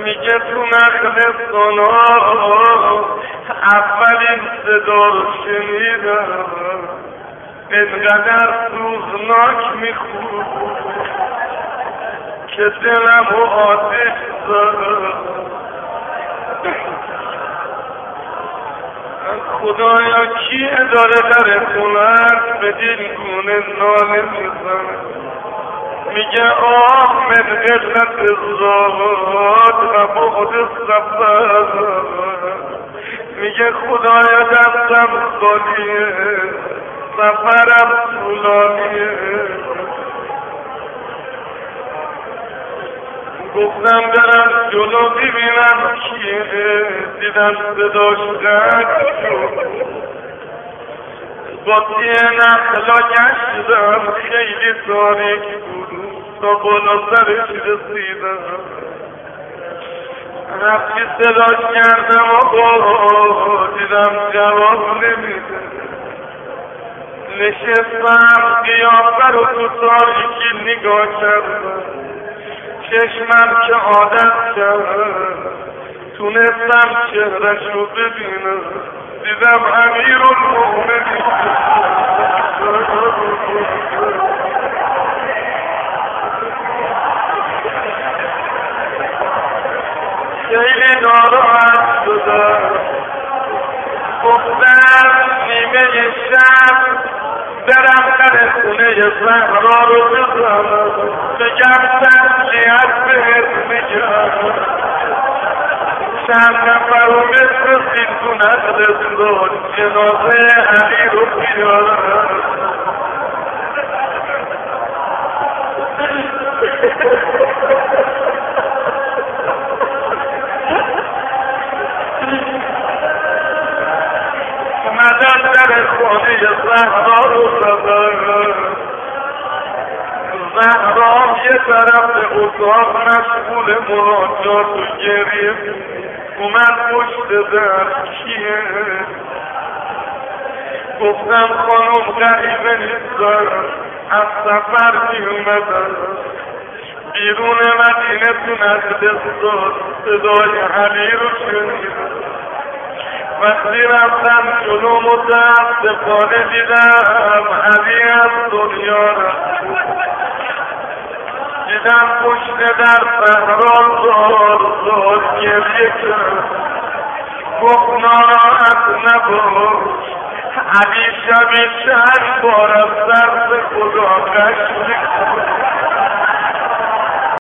میگه تو نخل سنا اولین صدا رو شنیدم، اینقدر سوزناک میخورد که دلم و آتش زد. خدایا کیه داره در خونت به دلگونه ناله میزنه، میگه آه من قلت زاد و بعد سفر، میگه خدایا دستم خالیه سفرم طولانیه. گفتم برم جلو ببینم کیه، دیدم صداش قد شد، با تیه نخلا گشتم خیلی تاریک بود تا بالا سرش رسیدم، رفتی صداش کردم آقا دیدم جواب نمیده، نشستم قیافه رو تو تاریکی نگاه کردم، چشمم که عادت کرد تونستم چهرش رو ببینم، دیدم امیرالمومنین خیلی ناراحت شدم، گفتم نیمه شب برم در خونه زهرا رو بزنم، بگم تسلیت بهت میگم، چند نفر رو بفرستین تو نخل زاد جنازه علی رو بیارم. اومدن در خانه زهرا رو زدن، زهرا یه طرف اتاق مشغول مناجات و گریه، اومد پشت در کیه؟ گفتم خانم غریبه نیستن، از سفر می اومدن بیرون مدینه تو نخل زاد صدای علی رو شنیدم، وقتی رفتم جلو متاسفانه دیدم علی از دنیا رفت، دیدم پشت در صحرا زار گریه کرد، گفت ناراحت نباش علی شبی چند بار از درد خدا قش میکرد.